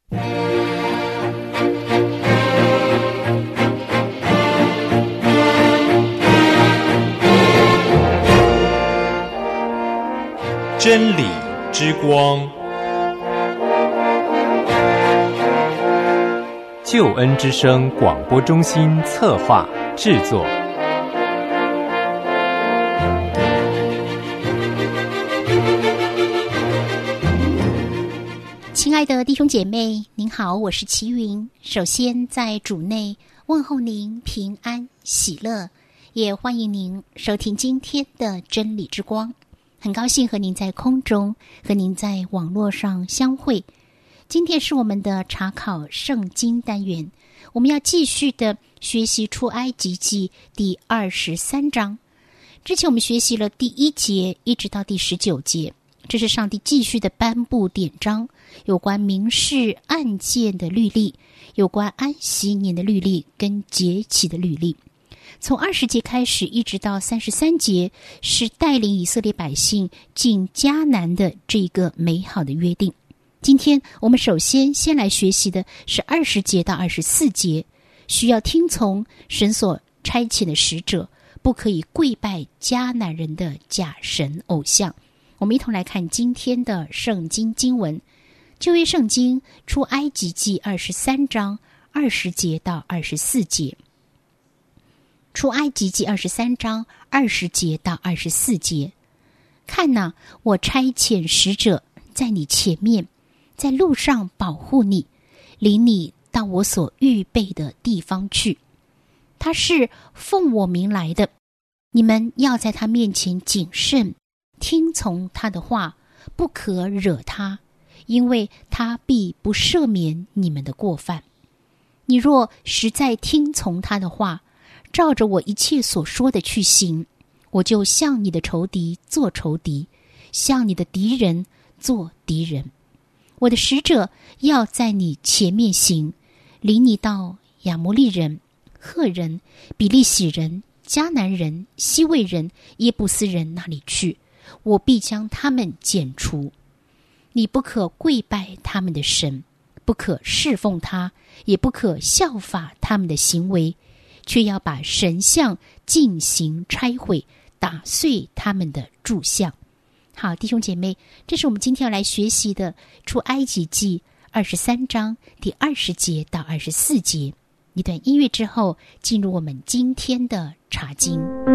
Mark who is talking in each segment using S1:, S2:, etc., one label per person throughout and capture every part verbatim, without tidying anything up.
S1: 真理之光，
S2: 救恩之声广播中心策划制作。
S3: 亲爱的弟兄姐妹，您好，我是齐云。首先在主内问候您平安喜乐，也欢迎您收听今天的真理之光。很高兴和您在空中，和您在网络上相会。今天是我们的查考圣经单元，我们要继续的学习出埃及记第二十三章。之前我们学习了第一节一直到第十九节，这是上帝继续的颁布典章，有关民事案件的律例，有关安息年的律例跟节期的律例。从二十节开始一直到三十三节，是带领以色列百姓进迦南的这个美好的约定。今天我们首先先来学习的是二十节到二十四节，需要听从神所差遣的使者，不可以跪拜迦南人的假神偶像。我们一同来看今天的圣经经文，旧约圣经出埃及记二十三章二十节到二十四节。出埃及记二十三章二十节到二十四节，看哪，我差遣使者在你前面，在路上保护你，领你到我所预备的地方去。他是奉我名来的，你们要在他面前谨慎，听从他的话，不可惹他，因为他必不赦免你们的过犯。你若实在听从他的话，照着我一切所说的去行，我就向你的仇敌做仇敌，向你的敌人做敌人。我的使者要在你前面行，领你到亚摩利人、赫人、比利洗人、迦南人、西魏人、耶布斯人那里去，我必将他们剪除。你不可跪拜他们的神，不可侍奉他，也不可效法他们的行为，却要把神像进行拆毁，打碎他们的柱像。好，弟兄姐妹，这是我们今天要来学习的出埃及记二十三章第二十节到二十四节。一段音乐之后，进入我们今天的查经。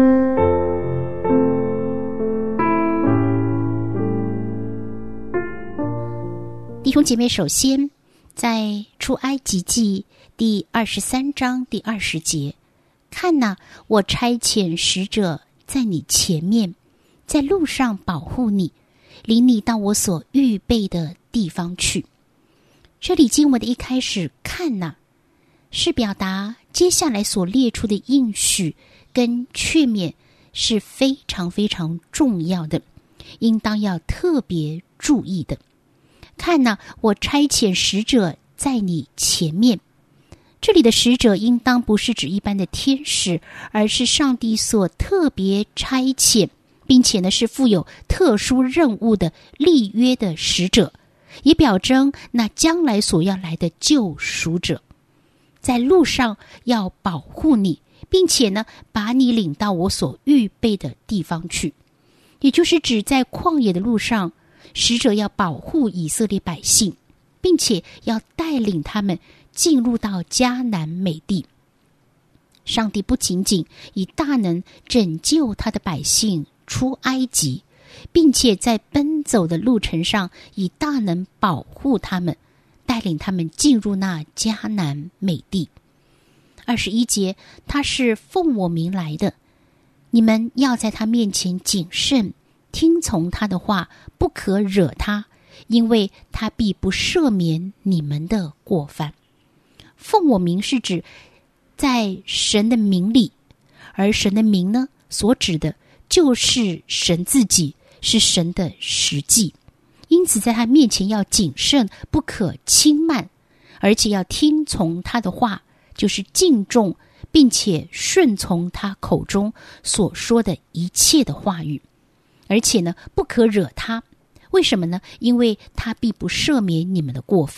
S3: 弟兄姐妹，首先在出埃及记第二十三章第二十节，看哪，我差遣使者在你前面，在路上保护你，领你到我所预备的地方去。这里经文的一开始，看哪，是表达接下来所列出的应许跟劝勉是非常非常重要的，应当要特别注意的。看哪，我差遣使者在你前面。这里的使者应当不是指一般的天使，而是上帝所特别差遣，并且呢是负有特殊任务的立约的使者，也表征那将来所要来的救赎者，在路上要保护你，并且呢把你领到我所预备的地方去。也就是指在旷野的路上，使者要保护以色列百姓，并且要带领他们进入到迦南美地。上帝不仅仅以大能拯救他的百姓出埃及，并且在奔走的路程上以大能保护他们，带领他们进入那迦南美地。二十一节，他是奉我名来的，你们要在他面前谨慎，听从他的话，不可惹他，因为他必不赦免你们的过犯。奉我名是指在神的名里，而神的名呢，所指的就是神自己，是神的实际。因此在他面前要谨慎，不可轻慢，而且要听从他的话，就是敬重并且顺从他口中所说的一切的话语。而且呢，不可惹他。为什么呢？因为他必不赦免你们的过犯，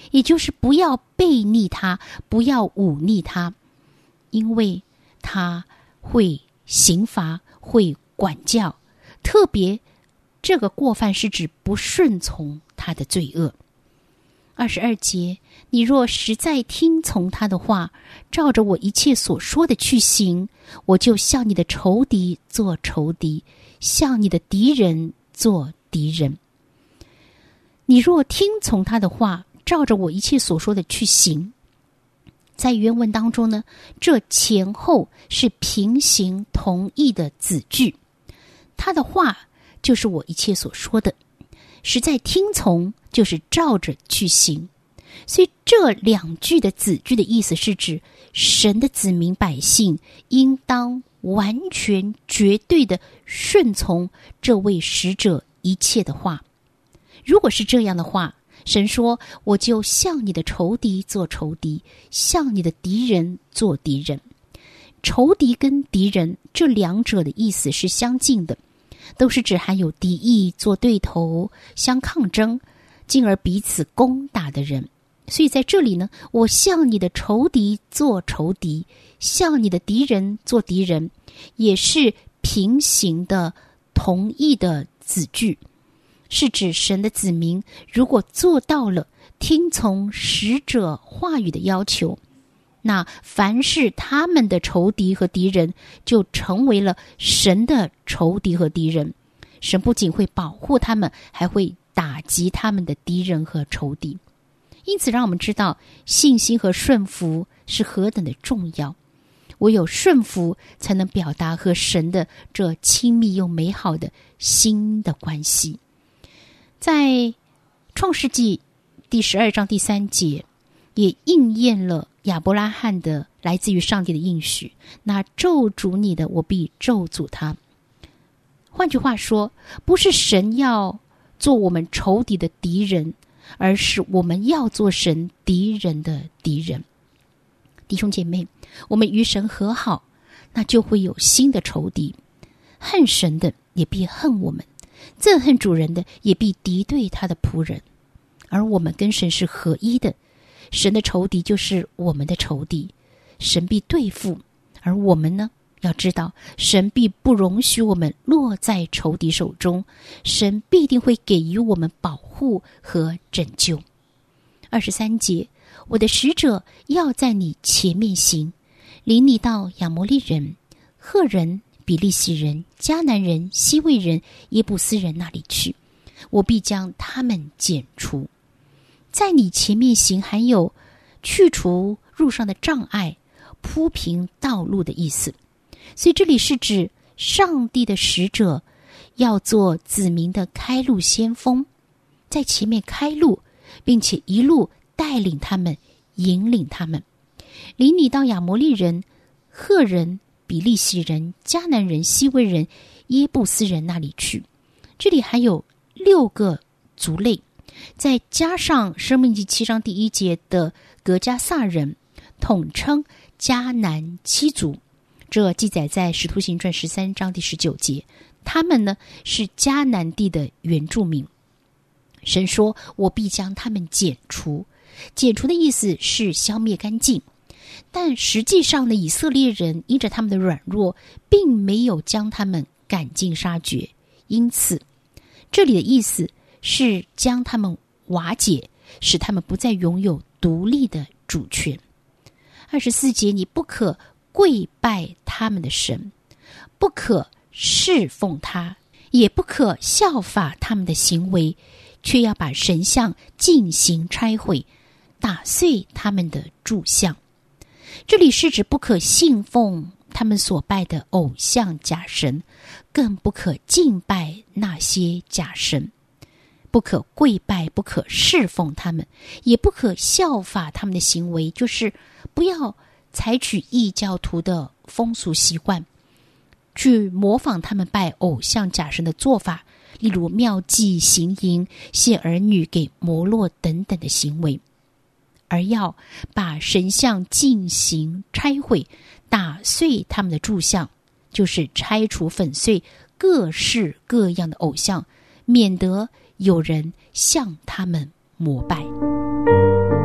S3: 也就是不要背逆他，不要忤逆他，因为他会刑罚，会管教。特别这个过犯是指不顺从他的罪恶。二十二节，你若实在听从他的话，照着我一切所说的去行，我就向你的仇敌做仇敌，向你的敌人做敌人。你若听从他的话，照着我一切所说的去行，在原文当中呢，这前后是平行同义的子句，他的话就是我一切所说的，实在听从就是照着去行。所以这两句的子句的意思是指神的子民百姓应当完全绝对的顺从这位使者一切的话。如果是这样的话，神说我就向你的仇敌做仇敌，向你的敌人做敌人。仇敌跟敌人这两者的意思是相近的，都是指含有敌意、做对头、相抗争，进而彼此攻打的人。所以在这里呢，我向你的仇敌做仇敌，向你的敌人做敌人，也是平行的同义的子句，是指神的子民如果做到了听从使者话语的要求，那凡是他们的仇敌和敌人就成为了神的仇敌和敌人。神不仅会保护他们，还会打击他们的敌人和仇敌。因此让我们知道信心和顺服是何等的重要，唯有顺服才能表达和神的这亲密又美好的新的关系。在创世纪第十二章第三节也应验了亚伯拉罕的来自于上帝的应许，那咒诅你的，我必咒诅他。换句话说，不是神要做我们仇敌的敌人，而是我们要做神敌人的敌人。弟兄姐妹，我们与神和好，那就会有新的仇敌，恨神的也必恨我们，憎恨主人的也必敌对他的仆人。而我们跟神是合一的，神的仇敌就是我们的仇敌，神必对付。而我们呢，要知道神必不容许我们落在仇敌手中，神必定会给予我们保护和拯救。二十三节，我的使者要在你前面行，领你到亚摩利人、赫人、比利洗人、迦南人、西魏人、耶布斯人那里去，我必将他们剪除。在你前面行，还有去除路上的障碍，铺平道路的意思。所以这里是指上帝的使者要做子民的开路先锋，在前面开路，并且一路带领他们，引领他们，领你到亚摩利人、赫人、比利洗人、迦南人、西魏人、耶布斯人那里去。这里还有六个族类，再加上申命记七章第一节的革迦撒人，统称迦南七族。这记载在使徒行传十三章第十九节，他们呢是迦南地的原住民。神说我必将他们剪除，剪除的意思是消灭干净，但实际上呢，以色列人因着他们的软弱，并没有将他们赶尽杀绝，因此这里的意思是将他们瓦解，使他们不再拥有独立的主权。二十四节，你不可跪拜他们的神，不可侍奉他，也不可效法他们的行为，却要把神像进行拆毁，打碎他们的柱像。这里是指不可信奉他们所拜的偶像假神，更不可敬拜那些假神，不可跪拜，不可侍奉他们，也不可效法他们的行为，就是不要采取异教徒的风俗习惯，去模仿他们拜偶像假神的做法，例如庙祭、行淫、献儿女给摩洛等等的行为，而要把神像进行拆毁，打碎他们的柱像，就是拆除粉碎各式各样的偶像，免得有人向他们膜拜。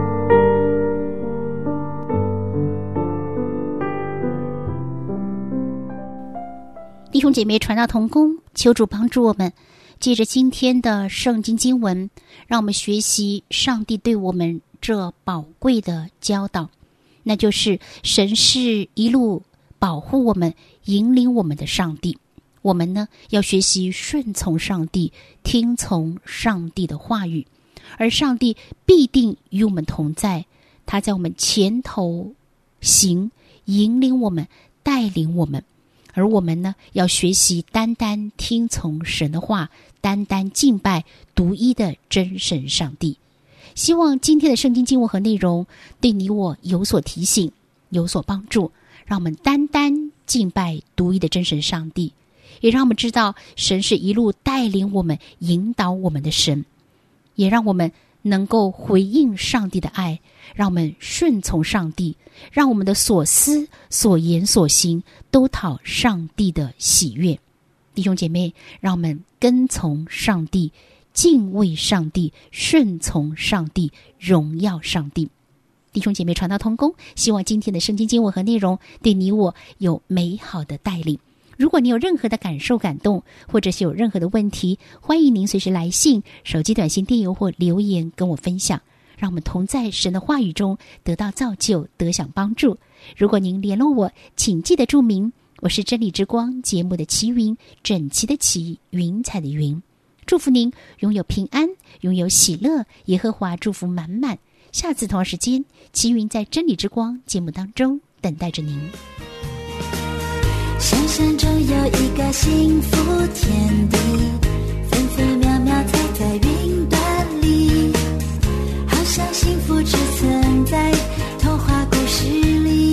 S3: 兄姐妹传道同工，求主帮助我们，借着今天的圣经经文，让我们学习上帝对我们这宝贵的教导，那就是神是一路保护我们、引领我们的上帝。我们呢，要学习顺从上帝，听从上帝的话语，而上帝必定与我们同在，他在我们前头行，引领我们，带领我们。而我们呢，要学习单单听从神的话，单单敬拜独一的真神上帝。希望今天的圣经经文和内容对你我有所提醒，有所帮助，让我们单单敬拜独一的真神上帝，也让我们知道神是一路带领我们、引导我们的神，也让我们能够回应上帝的爱，让我们顺从上帝，让我们的所思、所言、所行都讨上帝的喜悦。弟兄姐妹，让我们跟从上帝，敬畏上帝，顺从上帝，荣耀上帝。弟兄姐妹传道同工，希望今天的圣经经文和内容对你我有美好的带领。如果你有任何的感受、感动，或者是有任何的问题，欢迎您随时来信、手机短信、电邮或留言跟我分享，让我们同在神的话语中得到造就，得享帮助。如果您联络我，请记得注明我是真理之光节目的齐云，整齐的齐，云彩的云。祝福您拥有平安，拥有喜乐，耶和华祝福满满。下次同样时间，齐云在真理之光节目当中等待着您。
S1: 想象中有一个幸福天地，分分秒秒踩在云端里，好像幸福只存在童话故事里。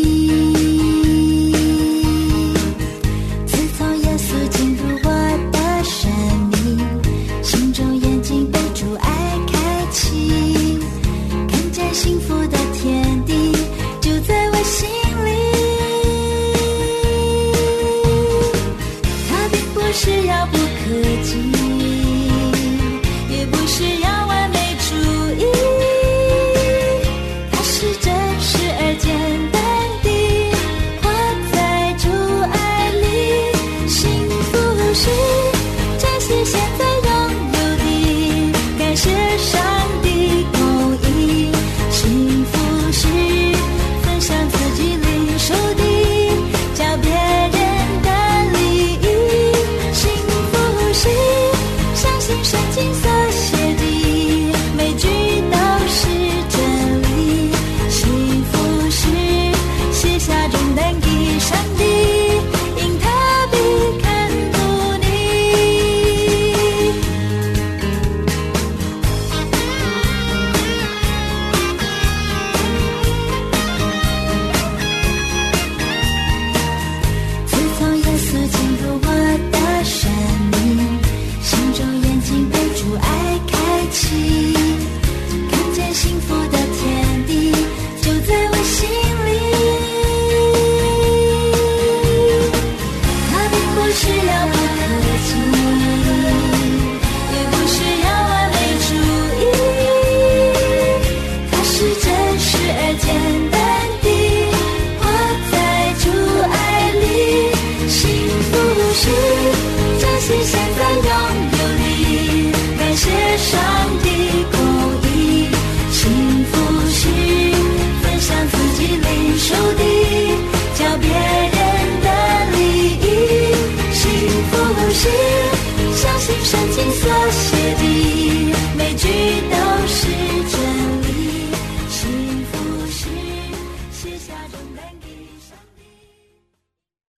S1: 自从耶稣进入我的生命，心中眼睛被主爱开启，看见幸福的天地就在我心里。不是遥不可及，也不是要完美主义，它是真实而简单地活在主爱里。幸福是珍惜现在拥有的，感谢上帝公义。幸福是分享自己领受的，叫别人圣经所写的每句都是真理，幸福是卸下重担给上帝，因他必看顾你。自从耶稣进入我的生命，心中眼睛被主爱开启，看见幸福的天地就在我心里。它并不是遥不可及，也不是要完美主义，它是真实而简单地活在主爱里。幸福是珍惜现在拥有的，感谢上帝公义。幸福是分享自己领受的，叫别人的利益。幸福是相信圣经所